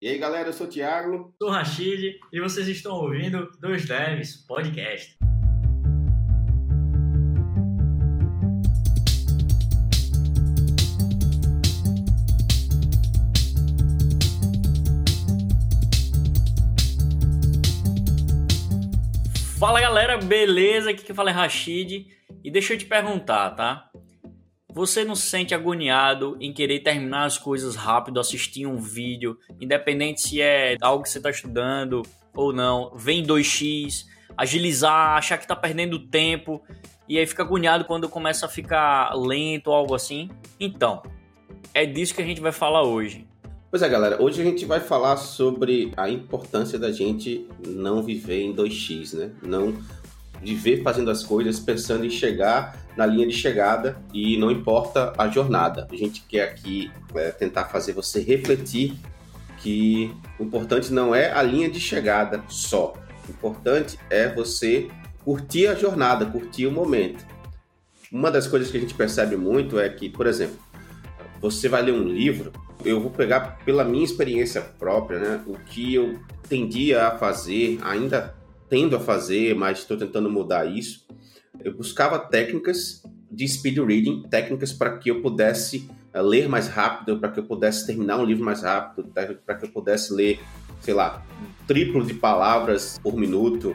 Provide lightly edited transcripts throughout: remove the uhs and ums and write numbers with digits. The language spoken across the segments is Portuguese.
E aí, galera, eu sou o Thiago. Sou o Rashid e vocês estão ouvindo Dois Devs Podcast. Fala, galera, beleza? Aqui que fala é Rashid. E deixa eu te perguntar, tá? Você não se sente agoniado em querer terminar as coisas rápido, assistir um vídeo, independente se é algo que você está estudando ou não, vem em 2x, agilizar, achar que está perdendo tempo, e aí fica agoniado quando começa a ficar lento ou algo assim? Então, é disso que a gente vai falar hoje. Pois é, galera, hoje a gente vai falar sobre a importância da gente não viver em 2x, né? Não viver fazendo as coisas pensando em chegar na linha de chegada e não importa a jornada. A gente quer aqui tentar fazer você refletir que o importante não é a linha de chegada só. O importante é você curtir a jornada, curtir o momento. Uma das coisas que a gente percebe muito é que, por exemplo, você vai ler um livro, eu vou pegar pela minha experiência própria, né, o que eu tendia a fazer, ainda tendo a fazer, mas estou tentando mudar isso. Eu buscava técnicas de speed reading, técnicas para que eu pudesse ler mais rápido, para que eu pudesse terminar um livro mais rápido, para que eu pudesse ler, sei lá, triplo de palavras por minuto.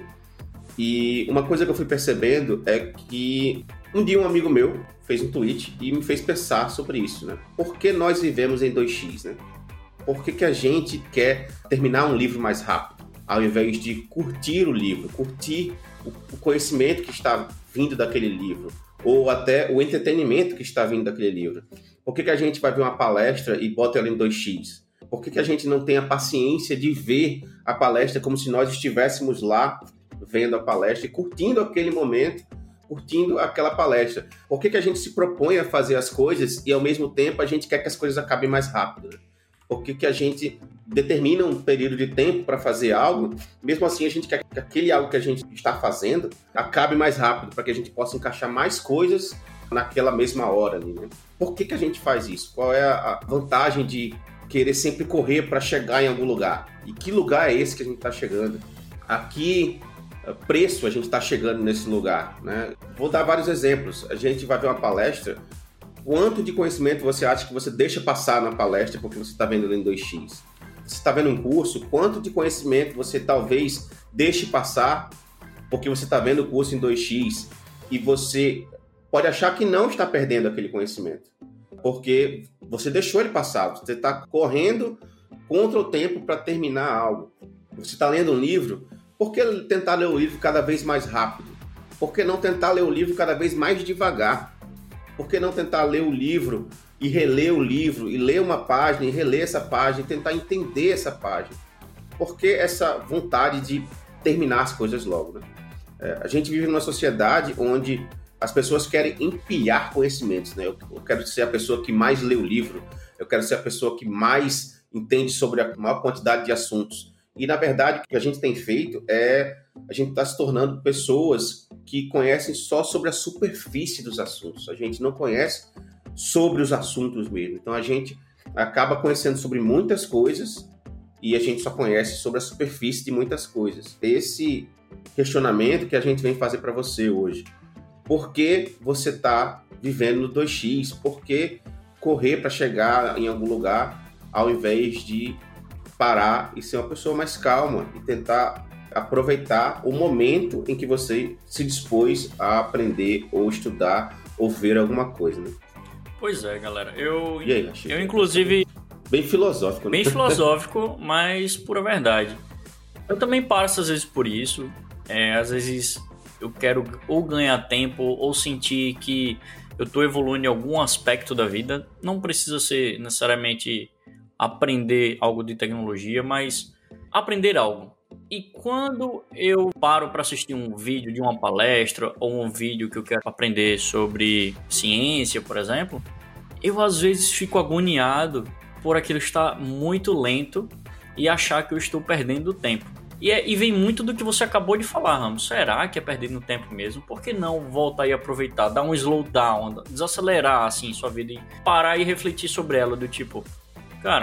E uma coisa que eu fui percebendo é que um dia um amigo meu fez um tweet e me fez pensar sobre isso, né? Por que nós vivemos em 2x, né? Por que a gente quer terminar um livro mais rápido, ao invés de curtir o livro, curtir o conhecimento que está vindo daquele livro, ou até o entretenimento que está vindo daquele livro? Por que a gente vai ver uma palestra e bota ela em 2x? Por que a gente não tem a paciência de ver a palestra como se nós estivéssemos lá vendo a palestra e curtindo aquele momento, curtindo aquela palestra? Por que a gente se propõe a fazer as coisas e ao mesmo tempo a gente quer que as coisas acabem mais rápido, né? Por que a gente determina um período de tempo para fazer algo, mesmo assim a gente quer que aquele algo que a gente está fazendo acabe mais rápido, para que a gente possa encaixar mais coisas naquela mesma hora ali, né? Por que a gente faz isso? Qual é a vantagem de querer sempre correr para chegar em algum lugar? E que lugar é esse que a gente está chegando? A que preço a gente está chegando nesse lugar, né? Vou dar vários exemplos. A gente vai ver uma palestra. Quanto de conhecimento você acha que você deixa passar na palestra porque você está vendo em 2x? Você está vendo um curso, quanto de conhecimento você talvez deixe passar porque você está vendo o curso em 2x e você pode achar que não está perdendo aquele conhecimento, porque você deixou ele passar, você está correndo contra o tempo para terminar algo. Você está lendo um livro, por que tentar ler o livro cada vez mais rápido? Por que não tentar ler o livro cada vez mais devagar? Por que não tentar ler o livro e reler o livro, e ler uma página e reler essa página e tentar entender essa página? Por que essa vontade de terminar as coisas logo, né? A gente vive numa sociedade onde as pessoas querem empilhar conhecimentos, né? Eu quero ser a pessoa que mais lê o livro, eu quero ser a pessoa que mais entende sobre a maior quantidade de assuntos. E, na verdade, o que a gente tem feito é a gente está se tornando pessoas que conhecem só sobre a superfície dos assuntos. A gente não conhece sobre os assuntos mesmo. Então, a gente acaba conhecendo sobre muitas coisas e a gente só conhece sobre a superfície de muitas coisas. Esse questionamento que a gente vem fazer para você hoje. Por que você está vivendo no 2x? Por que correr para chegar em algum lugar ao invés de parar e ser uma pessoa mais calma e tentar aproveitar o momento em que você se dispôs a aprender ou estudar ou ver alguma coisa, né? Pois é, galera. Eu aí, inclusive... Bem filosófico, né? Bem filosófico, mas pura verdade. Eu também passo às vezes por isso. Às vezes eu quero ou ganhar tempo ou sentir que eu estou evoluindo em algum aspecto da vida. Não precisa ser necessariamente aprender algo de tecnologia, mas aprender algo. E quando eu paro para assistir um vídeo de uma palestra ou um vídeo que eu quero aprender sobre ciência, por exemplo, eu às vezes fico agoniado por aquilo estar muito lento e achar que eu estou perdendo tempo. E vem muito do que você acabou de falar, Ramos. Será que é perdendo tempo mesmo? Por que não voltar e aproveitar, dar um slowdown, desacelerar assim sua vida e parar e refletir sobre ela, do tipo, cara,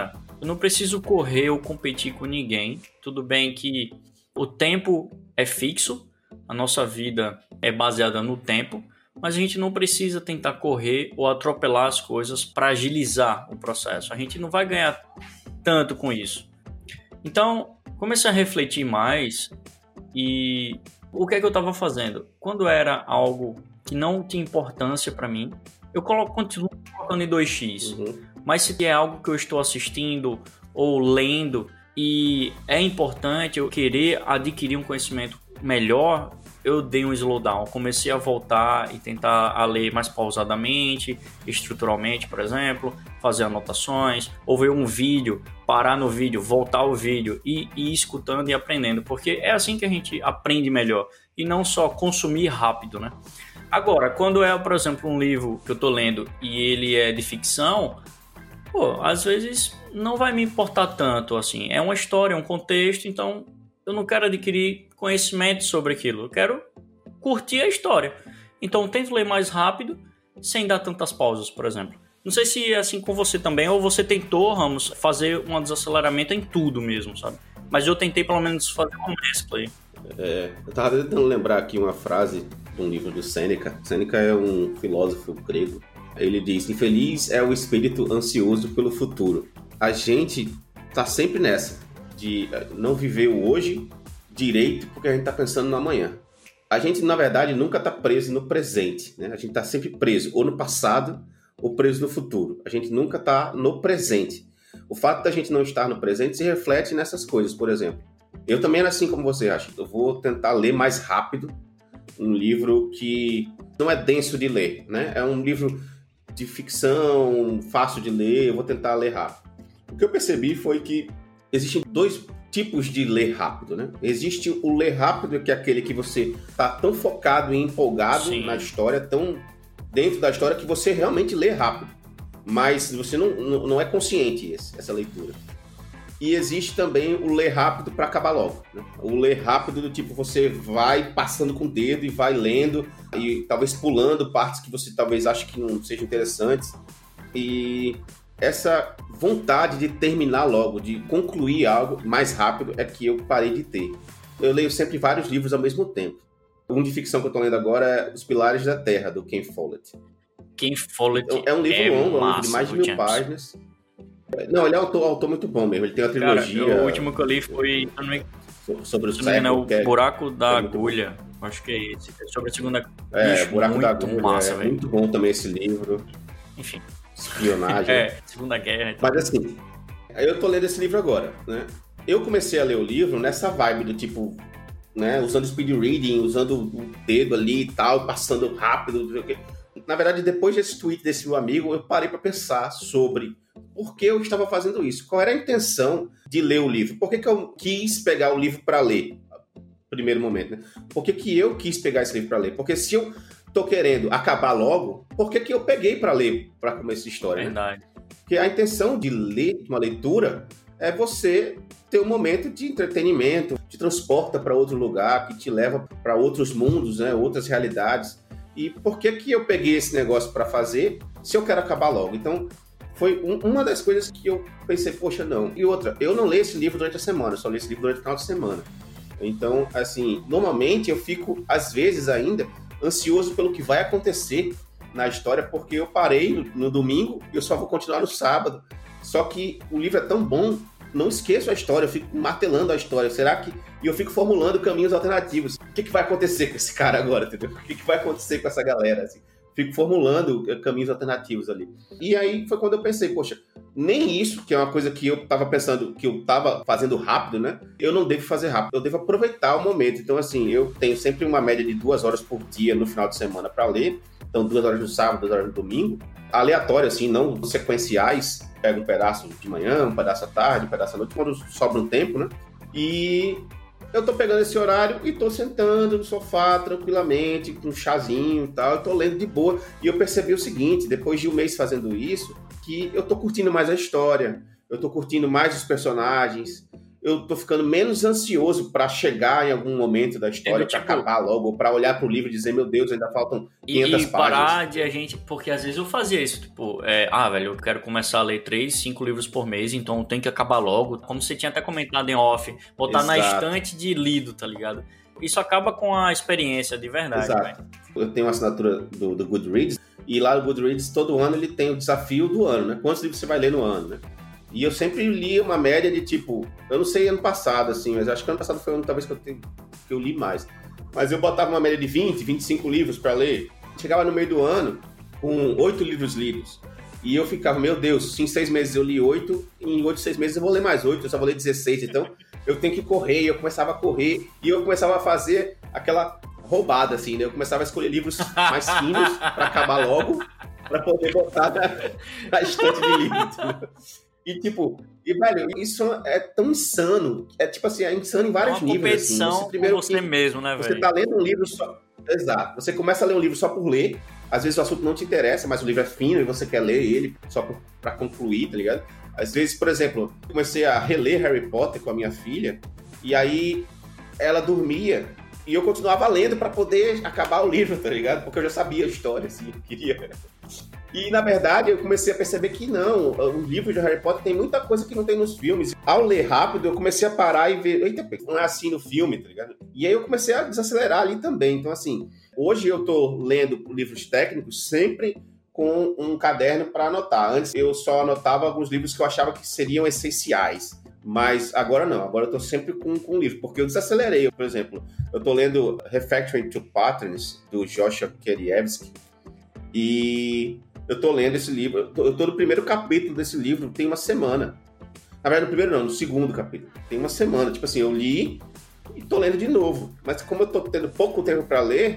Eu não preciso correr ou competir com ninguém. Tudo bem que o tempo é fixo, a nossa vida é baseada no tempo, mas a gente não precisa tentar correr ou atropelar as coisas para agilizar o processo. A gente não vai ganhar tanto com isso. Então, comecei a refletir mais e o que é que eu estava fazendo? Quando era algo que não tinha importância para mim, eu continuo colocando em 2x. Mas se é algo que eu estou assistindo ou lendo e é importante eu querer adquirir um conhecimento melhor, eu dei um slowdown. Comecei a voltar e tentar a ler mais pausadamente, estruturalmente, por exemplo, fazer anotações, ou ver um vídeo, parar no vídeo, voltar ao vídeo e ir escutando e aprendendo, porque é assim que a gente aprende melhor e não só consumir rápido, né? Agora, quando é, por exemplo, um livro que eu tô lendo e ele é de ficção, às vezes não vai me importar tanto, assim. É uma história, um contexto, então eu não quero adquirir conhecimento sobre aquilo. Eu quero curtir a história. Então eu tento ler mais rápido, sem dar tantas pausas, por exemplo. Não sei se é assim com você também, ou você tentou, Ramos, fazer um desaceleramento em tudo mesmo, sabe? Mas eu tentei pelo menos fazer uma mescla aí. Eu tava tentando lembrar aqui uma frase de um livro do Sêneca. Sêneca é um filósofo grego. Ele diz: infeliz é o espírito ansioso pelo futuro. A gente tá sempre nessa, de não viver o hoje direito porque a gente tá pensando no amanhã. A gente, na verdade, nunca tá preso no presente, né? A gente tá sempre preso ou no passado ou preso no futuro. A gente nunca tá no presente. O fato da gente não estar no presente se reflete nessas coisas, por exemplo. Eu também era assim como você, acho. Eu vou tentar ler mais rápido um livro que não é denso de ler, né? É um livro de ficção, fácil de ler, eu vou tentar ler rápido. O que eu percebi foi que existem 2 tipos de ler rápido, né? Existe o ler rápido, que é aquele que você tá tão focado e empolgado na história, tão dentro da história, que você realmente lê rápido. Mas você não é consciente essa leitura. E existe também o ler rápido para acabar logo, né? O ler rápido do tipo, você vai passando com o dedo e vai lendo e talvez pulando partes que você talvez ache que não sejam interessantes. E essa vontade de terminar logo, de concluir algo mais rápido é que eu parei de ter. Eu leio sempre vários livros ao mesmo tempo. Um de ficção que eu estou lendo agora é Os Pilares da Terra, do Ken Follett. Ken Follett é um livro longo, é um livro de mais de 1000 páginas. Não, ele é um autor muito bom mesmo. Ele tem uma trilogia. Cara, o último que eu li foi sobre o século, o Buraco da Agulha. Acho que é esse. É sobre a Segunda Guerra. Buraco da Agulha. Massa, é muito bom também esse livro. Enfim. Espionagem. Segunda Guerra. Então. Mas assim, eu tô lendo esse livro agora, né? Eu comecei a ler o livro nessa vibe do tipo, né? Usando speed reading, usando o dedo ali e tal, passando rápido, não sei o quê. Na verdade, depois desse tweet desse meu amigo, eu parei para pensar sobre por que eu estava fazendo isso. Qual era a intenção de ler o livro? Por que eu quis pegar o livro para ler? Primeiro momento, né? Por que eu quis pegar esse livro para ler? Porque se eu tô querendo acabar logo, por que eu peguei para ler, para começar a história? Verdade. Né? Porque a intenção de ler uma leitura é você ter um momento de entretenimento, te transporta para outro lugar, que te leva para outros mundos, né? Outras realidades. E por que eu peguei esse negócio para fazer se eu quero acabar logo? Então, foi uma das coisas que eu pensei, poxa, não. E outra, eu não leio esse livro durante a semana, eu só leio esse livro durante o final de semana. Então, assim, normalmente eu fico, às vezes ainda, ansioso pelo que vai acontecer na história, porque eu parei no domingo e eu só vou continuar no sábado. Só que o livro é tão bom, não esqueço a história, eu fico martelando a história. Será que... E eu fico formulando caminhos alternativos. O que vai acontecer com esse cara agora, entendeu? O que vai acontecer com essa galera, assim? Fico formulando caminhos alternativos ali. E aí foi quando eu pensei, poxa, nem isso, que é uma coisa que eu tava pensando, que eu tava fazendo rápido, né? Eu não devo fazer rápido, eu devo aproveitar o momento. Então, assim, eu tenho sempre uma média de 2 horas por dia no final de semana para ler. Então, 2 horas no sábado, 2 horas no domingo. Aleatório, assim, não sequenciais. Pego um pedaço de manhã, um pedaço à tarde, um pedaço à noite, quando sobra um tempo, né? E eu tô pegando esse horário e tô sentando no sofá tranquilamente, com um chazinho e tal, eu tô lendo de boa. E eu percebi o seguinte, depois de um mês fazendo isso, que eu tô curtindo mais a história, eu tô curtindo mais os personagens, eu tô ficando menos ansioso pra chegar em algum momento da história, pra acabar logo, ou pra olhar pro livro e dizer, meu Deus, ainda faltam 500 páginas. E parar de a gente... Porque às vezes eu fazia isso, tipo, velho, eu quero começar a ler 3, 5 livros por mês, então tem que acabar logo. Como você tinha até comentado em off, botar na estante de lido, tá ligado? Isso acaba com a experiência de verdade. Exato. Véio. Eu tenho uma assinatura do Goodreads, e lá no Goodreads, todo ano, ele tem o desafio do ano, né? Quantos livros você vai ler no ano, né? E eu sempre li uma média de, tipo... Eu não sei ano passado, assim, mas acho que ano passado foi o ano, talvez, que eu li mais. Mas eu botava uma média de 20, 25 livros para ler. Chegava no meio do ano com 8 livros lidos. E eu ficava, meu Deus, se em 6 meses eu li 8, em 6 meses eu vou ler mais 8, eu só vou ler 16. Então, eu tenho que correr. E eu começava a correr. E eu começava a fazer aquela roubada, assim, né? Eu começava a escolher livros mais finos para acabar logo, para poder botar na estante de livros. E, tipo, velho, isso é tão insano. É, tipo assim, é insano em vários níveis. Assim. Você primeiro com você mesmo, né, velho? Você tá lendo um livro só... Exato. Você começa a ler um livro só por ler. Às vezes o assunto não te interessa, mas o livro é fino e você quer ler ele só pra concluir, tá ligado? Às vezes, por exemplo, eu comecei a reler Harry Potter com a minha filha, e aí ela dormia, e eu continuava lendo pra poder acabar o livro, tá ligado? Porque eu já sabia a história, assim, eu queria... E, na verdade, eu comecei a perceber que não, o livro de Harry Potter tem muita coisa que não tem nos filmes. Ao ler rápido, eu comecei a parar e ver, eita, não é assim no filme, tá ligado? E aí eu comecei a desacelerar ali também. Então, assim, hoje eu tô lendo livros técnicos sempre com um caderno para anotar. Antes eu só anotava alguns livros que eu achava que seriam essenciais. Mas agora não, agora eu tô sempre com um livro, porque eu desacelerei. Por exemplo, eu tô lendo Refactoring to Patterns, do Joshua Kerievsky, e... eu tô lendo esse livro, eu tô no primeiro capítulo desse livro, tem uma semana. Na verdade, no primeiro não, no segundo capítulo. Tem uma semana, tipo assim, eu li e tô lendo de novo. Mas como eu tô tendo pouco tempo para ler,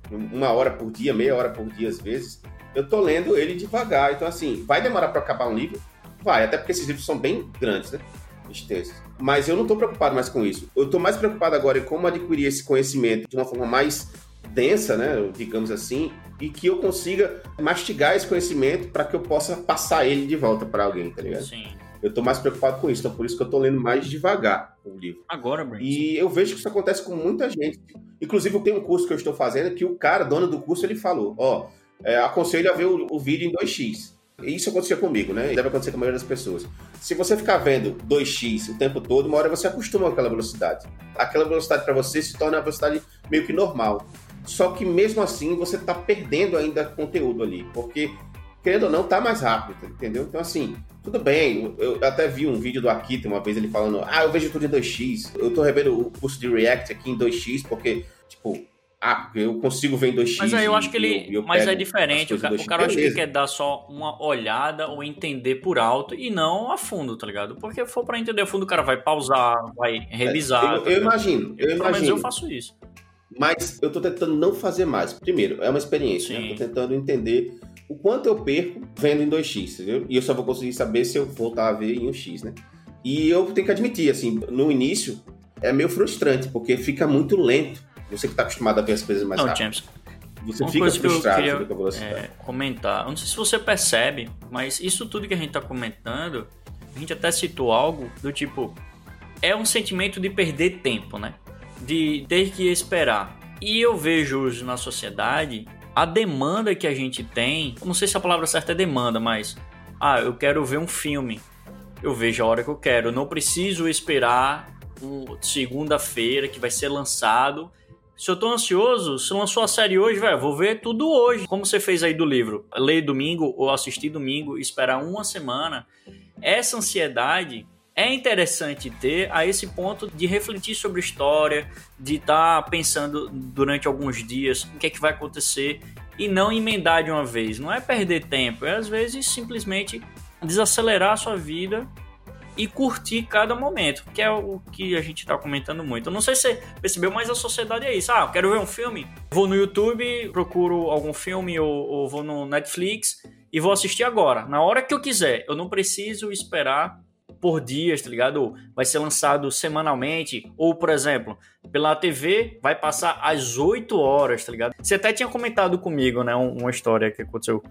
1 hora por dia, meia hora por dia às vezes, eu tô lendo ele devagar. Então, assim, vai demorar para acabar um livro? Vai, até porque esses livros são bem grandes, né? Extensos. Mas eu não tô preocupado mais com isso. Eu tô mais preocupado agora em como adquirir esse conhecimento de uma forma mais densa, né, digamos assim, e que eu consiga mastigar esse conhecimento para que eu possa passar ele de volta para alguém, tá ligado? Sim. Eu tô mais preocupado com isso, então por isso que eu tô lendo mais devagar o livro. Agora, Brent. E eu vejo que isso acontece com muita gente. Inclusive, tem um curso que eu estou fazendo que o cara, dono do curso, ele falou, aconselho a ver o vídeo em 2x. E isso acontecia comigo, né? E deve acontecer com a maioria das pessoas. Se você ficar vendo 2x o tempo todo, uma hora você acostuma com aquela velocidade. Aquela velocidade para você se torna uma velocidade meio que normal. Só que mesmo assim você tá perdendo ainda conteúdo ali, porque, querendo ou não, tá mais rápido, entendeu? Então, assim, tudo bem, eu até vi um vídeo do Akita uma vez, ele falando, eu vejo tudo em 2x, eu tô revendo o curso de React aqui em 2x, porque, tipo, eu consigo ver em 2x. Mas aí eu acho que ele... Mas é diferente, o cara acho que quer dar só uma olhada ou entender por alto e não a fundo, tá ligado? Porque se for pra entender a fundo, o cara vai pausar, vai revisar. Eu imagino. Pelo menos eu faço isso. Mas eu tô tentando não fazer mais. Primeiro, é uma experiência, né? Eu tô tentando entender o quanto eu perco vendo em 2x, entendeu? E eu só vou conseguir saber se eu voltar a ver em 1x, né? E eu tenho que admitir, assim, no início é meio frustrante, porque fica muito lento. Você que tá acostumado a ver as coisas mais rápido. James, você fica frustrado com a velocidade. Comentar. Eu não sei se você percebe, mas isso tudo que a gente tá comentando, a gente até citou algo do tipo, é um sentimento de perder tempo, né? De ter que esperar. E eu vejo hoje na sociedade a demanda que a gente tem, não sei se a palavra certa é demanda, mas eu quero ver um filme, eu vejo a hora que eu quero, eu não preciso esperar segunda-feira que vai ser lançado. Se eu tô ansioso, se lançou a série hoje, velho, vou ver tudo hoje. Como você fez aí do livro, ler domingo ou assistir domingo, esperar uma semana, essa ansiedade é interessante ter a esse ponto de refletir sobre história, de estar pensando durante alguns dias o que é que vai acontecer e não emendar de uma vez. Não é perder tempo, é às vezes simplesmente desacelerar a sua vida e curtir cada momento, que é o que a gente está comentando muito. Eu não sei se você percebeu, mas a sociedade é isso. Eu quero ver um filme, vou no YouTube, procuro algum filme ou vou no Netflix e vou assistir agora, na hora que eu quiser. Eu não preciso esperar por dias, tá ligado? Ou vai ser lançado semanalmente, ou, por exemplo, pela TV vai passar às 8 horas, tá ligado? Você até tinha comentado comigo, né, uma história que aconteceu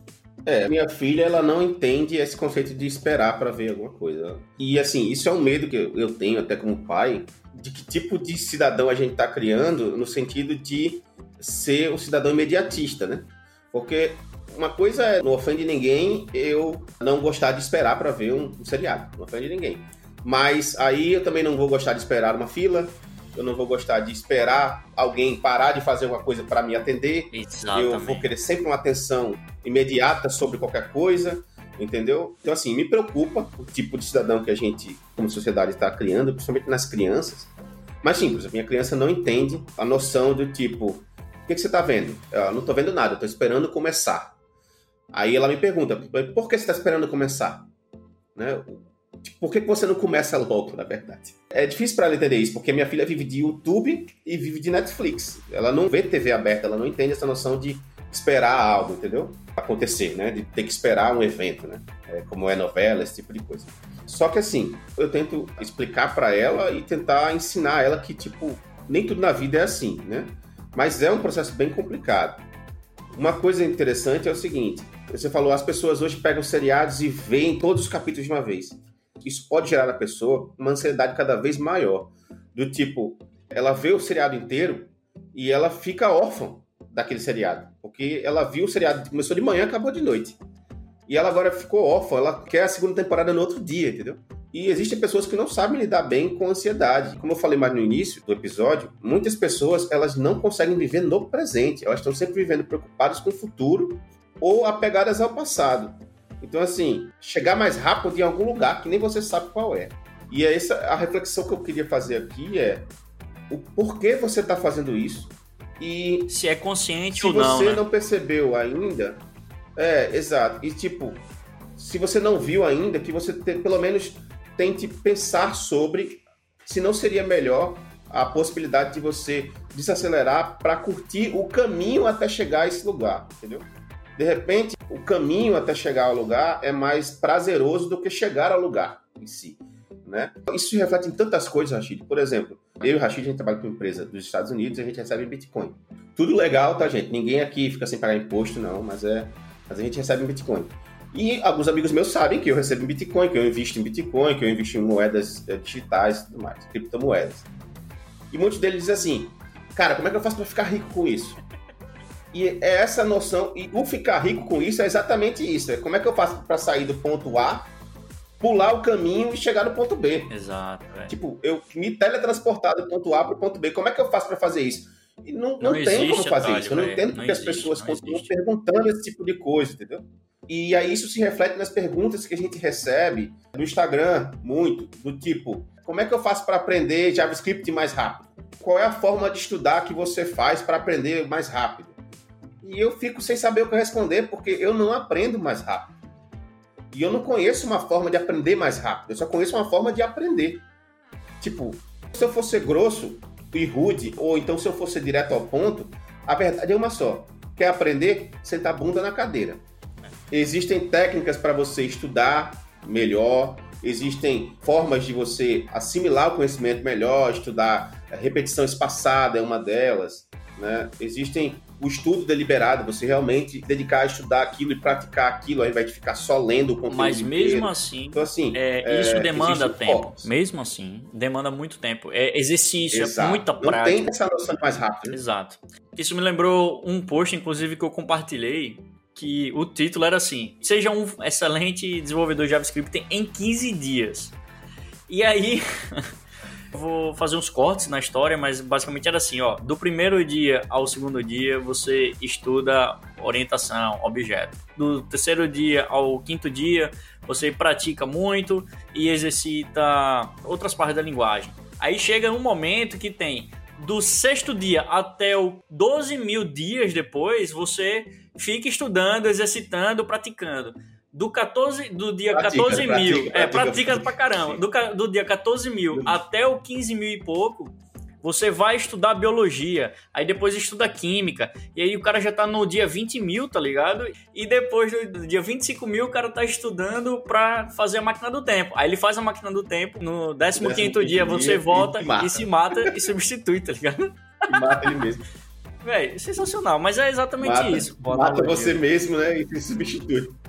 Minha filha, ela não entende esse conceito de esperar para ver alguma coisa. E, assim, isso é um medo que eu tenho até como pai, de que tipo de cidadão a gente tá criando no sentido de ser um cidadão imediatista, né? Porque uma coisa é, não ofende ninguém, eu não gostar de esperar para ver um seriado. Não ofende ninguém. Mas aí eu também não vou gostar de esperar uma fila, eu não vou gostar de esperar alguém parar de fazer uma coisa para me atender. Exatamente. Eu vou querer sempre uma atenção imediata sobre qualquer coisa, entendeu? Então, assim, me preocupa o tipo de cidadão que a gente, como sociedade, está criando, principalmente nas crianças. Mas sim, por exemplo, minha criança não entende a noção do tipo, o que você está vendo? Eu não estou vendo nada, eu estou esperando começar. Aí ela me pergunta, por que você está esperando começar? Né? Por que você não começa logo, na verdade? É difícil para ela entender isso, porque minha filha vive de YouTube e vive de Netflix. Ela não vê TV aberta, ela não entende essa noção de esperar algo, entendeu? Acontecer, né? De ter que esperar um evento, né? Como é novela, esse tipo de coisa. Só que assim, eu tento explicar para ela e tentar ensinar ela que, tipo, nem tudo na vida é assim, né? Mas é um processo bem complicado. Uma coisa interessante é o seguinte, você falou, as pessoas hoje pegam seriados e veem todos os capítulos de uma vez. Isso pode gerar na pessoa uma ansiedade cada vez maior. Do tipo, ela vê o seriado inteiro e ela fica órfã daquele seriado. Porque ela viu o seriado que começou de manhã e acabou de noite. E ela agora ficou órfã, ela quer a segunda temporada no outro dia, entendeu? E existem pessoas que não sabem lidar bem com a ansiedade. Como eu falei mais no início do episódio, muitas pessoas elas não conseguem viver no presente. Elas estão sempre vivendo preocupadas com o futuro ou apegadas ao passado. Então, assim, chegar mais rápido em algum lugar que nem você sabe qual é. E é essa a reflexão que eu queria fazer aqui é o porquê você está fazendo isso e se é consciente ou não, se você né? não percebeu ainda, exato. E tipo, se você não viu ainda, que você pelo menos tente pensar sobre se não seria melhor a possibilidade de você desacelerar para curtir o caminho até chegar a esse lugar, entendeu? De repente, o caminho até chegar ao lugar é mais prazeroso do que chegar ao lugar em si, né? Isso se reflete em tantas coisas, Rashid. Por exemplo, eu e o Rashid, a gente trabalha com uma empresa dos Estados Unidos e a gente recebe em Bitcoin. Tudo legal, tá, gente? Ninguém aqui fica sem pagar imposto, não, mas a gente recebe em Bitcoin. E alguns amigos meus sabem que eu recebo em Bitcoin, que eu invisto em Bitcoin, que eu invisto em moedas digitais e tudo mais, criptomoedas. E muitos deles dizem assim, cara, como é que eu faço para ficar rico com isso? E é essa noção, e o ficar rico com isso é exatamente isso. É como é que eu faço para sair do ponto A, pular o caminho e chegar no ponto B. Exato. Tipo, eu me teletransportar do ponto A para o ponto B. Como é que eu faço para fazer isso? E não tem como fazer isso. Eu não entendo porque as pessoas continuam perguntando esse tipo de coisa, entendeu? E aí isso se reflete nas perguntas que a gente recebe no Instagram, muito, do tipo, como é que eu faço para aprender JavaScript mais rápido? Qual é a forma de estudar que você faz para aprender mais rápido? E eu fico sem saber o que responder, porque eu não aprendo mais rápido. E eu não conheço uma forma de aprender mais rápido, eu só conheço uma forma de aprender. Tipo, se eu fosse grosso e rude, ou então se eu fosse direto ao ponto, a verdade é uma só. Quer aprender? Sentar a bunda na cadeira. Existem técnicas para você estudar melhor, existem formas de você assimilar o conhecimento melhor, estudar, a repetição espaçada é uma delas, né? Existem o estudo deliberado, você realmente dedicar a estudar aquilo e praticar aquilo, ao invés de ficar só lendo o conteúdo Mas mesmo inteiro. assim, então, assim isso demanda tempo. Focos. Mesmo assim, demanda muito tempo. É exercício, Exato. é muita prática. Não tem essa noção mais rápida. Né? Exato. Isso me lembrou um post, inclusive, que eu compartilhei, que o título era assim, seja um excelente desenvolvedor de JavaScript em 15 dias. E aí... Vou fazer uns cortes na história, mas basicamente era assim, ó. Do primeiro dia ao segundo dia, você estuda orientação, objeto. Do terceiro dia ao quinto dia, você pratica muito e exercita outras partes da linguagem. Aí chega um momento que tem do sexto dia até o 12 mil dias depois, você fica estudando, exercitando, praticando. Do dia 14 mil, pratica pra caramba. Do dia 14 mil até o 15 mil e pouco, você vai estudar biologia, aí depois estuda química, e aí o cara já tá no dia 20 mil, tá ligado? E depois do dia 25 mil, o cara tá estudando pra fazer a máquina do tempo. Aí ele faz a máquina do tempo, no 15º dia você volta e se mata e substitui, tá ligado? E mata ele mesmo. Véi, sensacional, mas é exatamente isso. Mata você mesmo, né, e se substitui.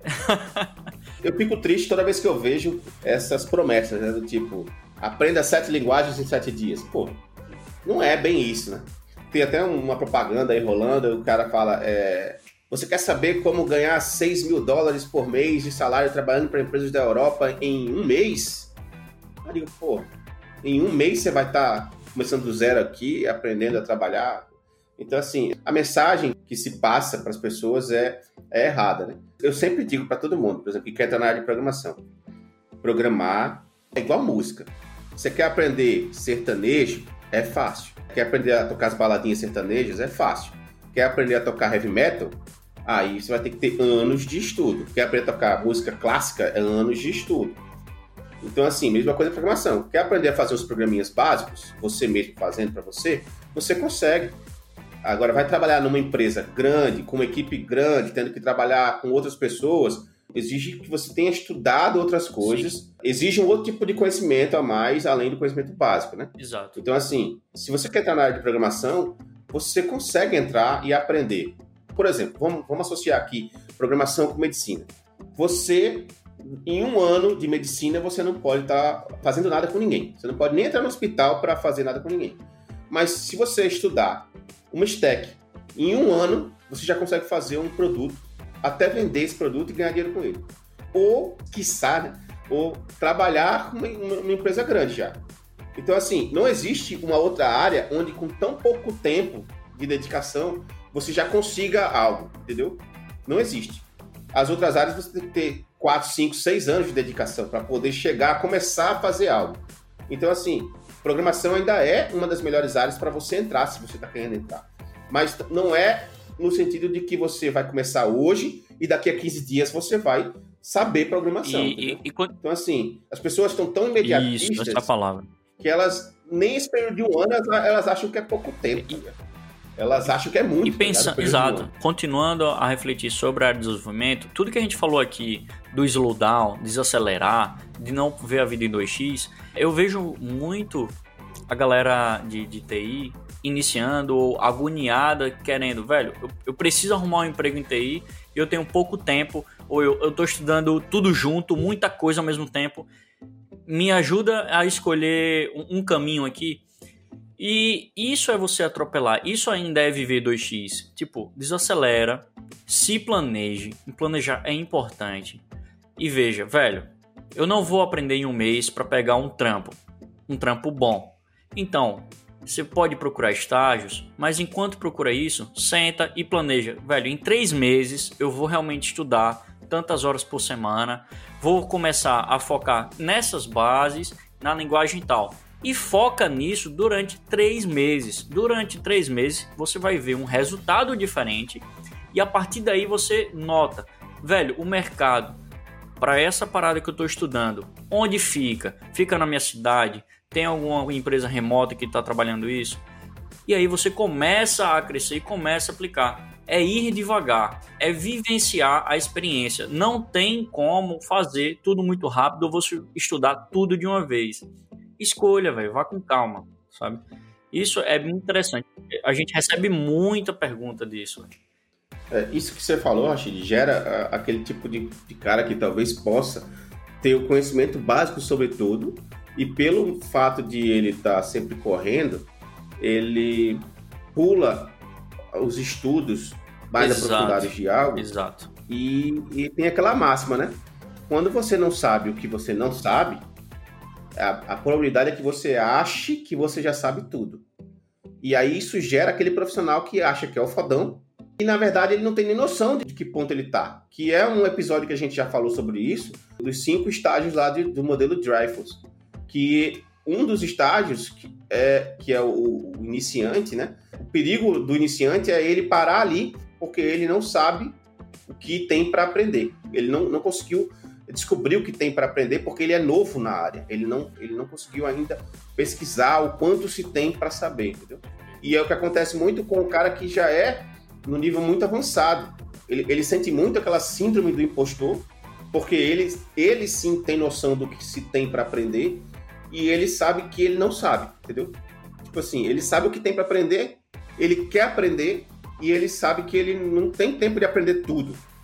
Eu fico triste toda vez que eu vejo essas promessas, né? Do tipo, aprenda 7 linguagens em 7 dias. Pô, não é bem isso, né? Tem até uma propaganda aí rolando, o cara fala, você quer saber como ganhar $6.000 por mês de salário trabalhando para empresas da Europa em um mês? Eu digo, pô, em um mês você vai estar começando do zero aqui, aprendendo a trabalhar. Então, assim, a mensagem que se passa para as pessoas é errada, né? Eu sempre digo para todo mundo, por exemplo, que quer entrar na área de programação. Programar é igual música. Você quer aprender sertanejo? É fácil. Quer aprender a tocar as baladinhas sertanejas? É fácil. Quer aprender a tocar heavy metal? Aí você vai ter que ter anos de estudo. Quer aprender a tocar música clássica? É anos de estudo. Então, assim, mesma coisa em programação. Quer aprender a fazer os programinhas básicos? Você mesmo fazendo para você? Você consegue. Agora, vai trabalhar numa empresa grande, com uma equipe grande, tendo que trabalhar com outras pessoas, exige que você tenha estudado outras coisas, sim, exige um outro tipo de conhecimento a mais, além do conhecimento básico, né? Exato. Então, assim, se você quer entrar na área de programação, você consegue entrar e aprender. Por exemplo, vamos associar aqui programação com medicina. Você, em um ano de medicina, você não pode estar fazendo nada com ninguém. Você não pode nem entrar no hospital para fazer nada com ninguém. Mas se você estudar uma stack, em um ano, você já consegue fazer um produto, até vender esse produto e ganhar dinheiro com ele. Ou, quiçá, né? Ou trabalhar com uma empresa grande já. Então, assim, não existe uma outra área onde com tão pouco tempo de dedicação você já consiga algo, entendeu? Não existe. As outras áreas você tem que ter 4, 5, 6 anos de dedicação para poder chegar a começar a fazer algo. Então, assim, programação ainda é uma das melhores áreas para você entrar, se você está querendo entrar. Mas não é no sentido de que você vai começar hoje e daqui a 15 dias você vai saber programação. Então, assim, as pessoas estão tão imediatistas que elas, nem esse período de um ano, elas acham que é pouco tempo. Elas acham que é muito. E pensando, exato, continuando a refletir sobre a área de desenvolvimento, tudo que a gente falou aqui do slowdown, desacelerar, de não ver a vida em 2x, eu vejo muito a galera de TI iniciando ou agoniada, querendo, velho, eu preciso arrumar um emprego em TI e eu tenho pouco tempo, ou eu tô estudando tudo junto, muita coisa ao mesmo tempo. Me ajuda a escolher um caminho aqui. E isso é você atropelar. Isso ainda é viver 2x. Tipo, desacelera, se planeje. Planejar é importante. E veja, velho, eu não vou aprender em um mês para pegar um trampo bom. Então, você pode procurar estágios, mas enquanto procura isso, senta e planeja. Velho, em 3 meses eu vou realmente estudar tantas horas por semana, vou começar a focar nessas bases, na linguagem e tal. E foca nisso durante 3 meses. Durante 3 meses você vai ver um resultado diferente e a partir daí você nota, velho, o mercado para essa parada que eu estou estudando, onde fica? Fica na minha cidade? Tem alguma empresa remota que está trabalhando isso? E aí você começa a crescer e começa a aplicar. É ir devagar, é vivenciar a experiência. Não tem como fazer tudo muito rápido ou você estudar tudo de uma vez. Escolha, velho, vá com calma, sabe? Isso é muito interessante. A gente recebe muita pergunta disso. Isso que você falou, Rashid, gera aquele tipo de cara que talvez possa ter o conhecimento básico sobre tudo e pelo fato de ele estar sempre correndo, ele pula os estudos mais aprofundados de algo. Exato. E tem aquela máxima, né? Quando você não sabe o que você não sabe, a probabilidade é que você ache que você já sabe tudo. E aí isso gera aquele profissional que acha que é o fodão e, na verdade, ele não tem nem noção de que ponto ele tá. Que é um episódio que a gente já falou sobre isso, dos 5 estágios lá do modelo Dreyfus. Que um dos estágios, que é o iniciante, né? O perigo do iniciante é ele parar ali porque ele não sabe o que tem para aprender. Ele não conseguiu descobrir o que tem para aprender porque ele é novo na área. Ele não conseguiu ainda pesquisar o quanto se tem para saber, entendeu? E é o que acontece muito com o cara que já é no nível muito avançado. Ele sente muito aquela síndrome do impostor, porque ele sim tem noção do que se tem para aprender e ele sabe que ele não sabe, entendeu? Tipo assim, ele sabe o que tem para aprender, ele quer aprender e ele sabe que ele não tem tempo de aprender tudo.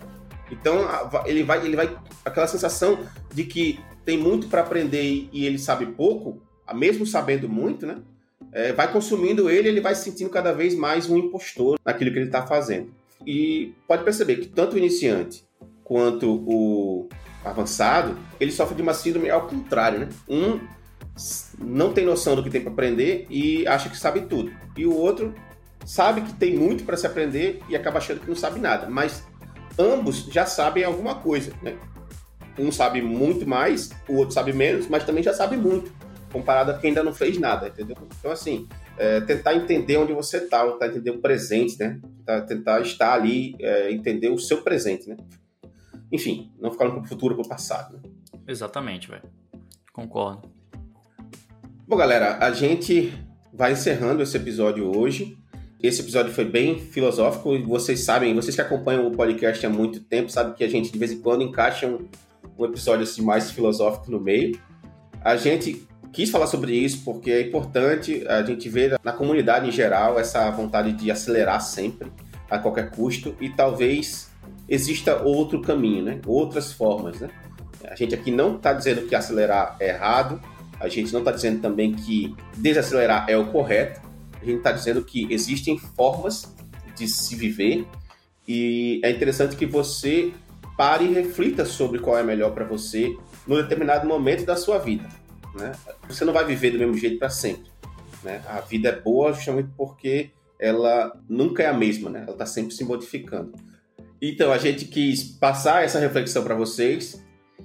Então, ele vai aquela sensação de que tem muito para aprender e ele sabe pouco, mesmo sabendo muito, né? Vai consumindo ele vai se sentindo cada vez mais um impostor naquilo que ele está fazendo. E pode perceber que tanto o iniciante quanto o avançado, ele sofre de uma síndrome ao contrário, né? Um não tem noção do que tem para aprender e acha que sabe tudo. E o outro sabe que tem muito para se aprender e acaba achando que não sabe nada. Mas ambos já sabem alguma coisa, né? Um sabe muito mais, o outro sabe menos, mas também já sabe muito, comparado a quem ainda não fez nada, entendeu? Então, assim, tentar entender onde você está, tentar entender o presente, né? Tentar estar ali, entender o seu presente, né? Enfim, não ficar no futuro pro passado, né? Exatamente, velho. Concordo. Bom, galera, a gente vai encerrando esse episódio hoje. Esse episódio foi bem filosófico e vocês sabem, vocês que acompanham o podcast há muito tempo, sabem que a gente de vez em quando encaixa um episódio assim mais filosófico no meio. A gente quis falar sobre isso porque é importante a gente ver na comunidade em geral essa vontade de acelerar sempre, a qualquer custo, e talvez exista outro caminho, né? Outras formas, né? A gente aqui não está dizendo que acelerar é errado, a gente não está dizendo também que desacelerar é o correto, a gente está dizendo que existem formas de se viver e é interessante que você pare e reflita sobre qual é melhor para você num determinado momento da sua vida, né? Você não vai viver do mesmo jeito para sempre, né? A vida é boa justamente porque ela nunca é a mesma, né? Ela está sempre se modificando. Então, a gente quis passar essa reflexão para vocês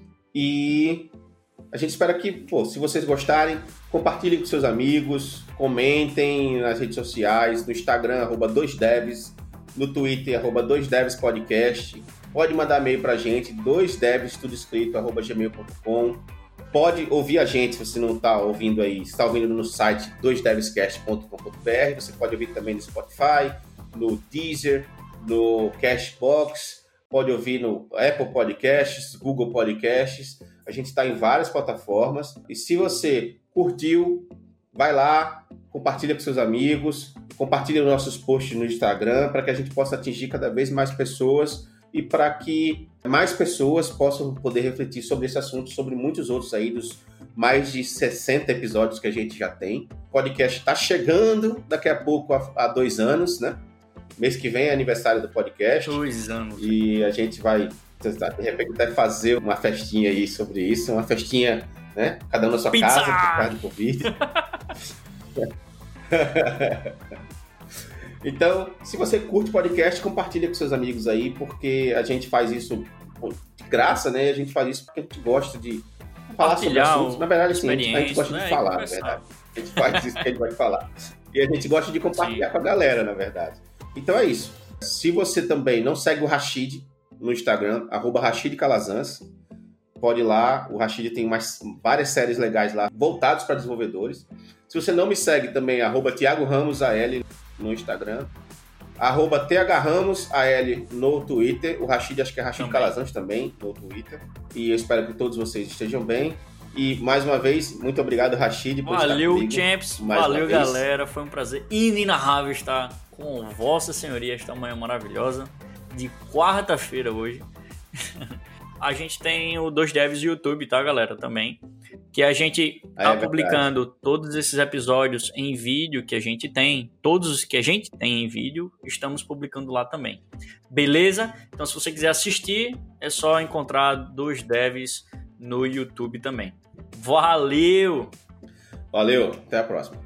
e a gente espera que, se vocês gostarem, compartilhem com seus amigos, comentem nas redes sociais, no Instagram, @2devs, no Twitter, @2devspodcast. Pode mandar e-mail pra gente, 2devs, tudo escrito, @gmail.com. Pode ouvir a gente, se você não está ouvindo aí, está ouvindo no site 2devscast.com.br. Você pode ouvir também no Spotify, no Deezer, no Cashbox, pode ouvir no Apple Podcasts, Google Podcasts. A gente está em várias plataformas. E se você curtiu, vai lá, compartilha com seus amigos, compartilha os nossos posts no Instagram para que a gente possa atingir cada vez mais pessoas e para que mais pessoas possam poder refletir sobre esse assunto, sobre muitos outros aí, dos mais de 60 episódios que a gente já tem. O podcast está chegando daqui a pouco a 2 anos, né? Mês que vem é aniversário do podcast. 2 anos. E a gente vai, de repente, até fazer uma festinha aí sobre isso. Uma festinha, né? Cada um na sua casa, por causa do Covid. Então, se você curte podcast, compartilha com seus amigos aí, porque a gente faz isso de graça, né? A gente faz isso porque a gente gosta de falar sobre assuntos. Na verdade, assim, a gente gosta de falar, na verdade. A gente faz isso que a gente vai falar. E a gente gosta de compartilhar com a galera, na verdade. Então é isso. Se você também não segue o Rashid no Instagram, @RashidCalazans, pode ir lá. O Rashid tem várias séries legais lá, voltados para desenvolvedores. Se você não me segue também, @ThiagoRamosAL no Instagram, @THRamosAL no Twitter. O Rashid, acho que é Rashid Calazans também no Twitter. E eu espero que todos vocês estejam bem. E, mais uma vez, muito obrigado, Rashid, por estar comigo. Valeu, Champs. Valeu, galera. Foi um prazer inenarrável estar com Vossa Senhoria esta manhã maravilhosa de quarta-feira hoje. A gente tem o 2devs YouTube, tá, galera? Também. Que a gente tá publicando todos esses episódios em vídeo que a gente tem. Todos os que a gente tem em vídeo, estamos publicando lá também. Beleza? Então, se você quiser assistir, é só encontrar 2devs no YouTube também. Valeu! Valeu, até a próxima.